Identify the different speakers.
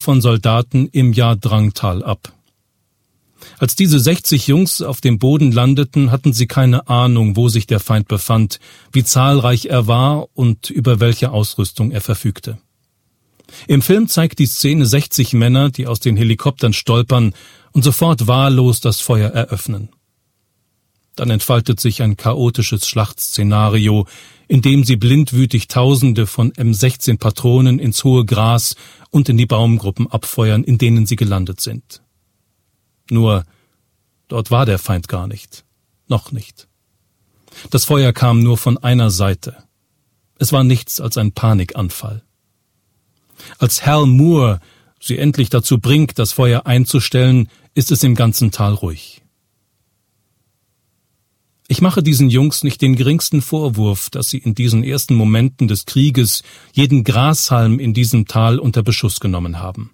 Speaker 1: von Soldaten im Yadrang-Tal ab. Als diese 60 Jungs auf dem Boden landeten, hatten sie keine Ahnung, wo sich der Feind befand, wie zahlreich er war und über welche Ausrüstung er verfügte. Im Film zeigt die Szene 60 Männer, die aus den Helikoptern stolpern und sofort wahllos das Feuer eröffnen. Dann entfaltet sich ein chaotisches Schlachtszenario, in dem sie blindwütig Tausende von M16-Patronen ins hohe Gras und in die Baumgruppen abfeuern, in denen sie gelandet sind. Nur, dort war der Feind gar nicht. Noch nicht. Das Feuer kam nur von einer Seite. Es war nichts als ein Panikanfall. Als Hal Moore sie endlich dazu bringt, das Feuer einzustellen, ist es im ganzen Tal ruhig. Ich mache diesen Jungs nicht den geringsten Vorwurf, dass sie in diesen ersten Momenten des Krieges jeden Grashalm in diesem Tal unter Beschuss genommen haben.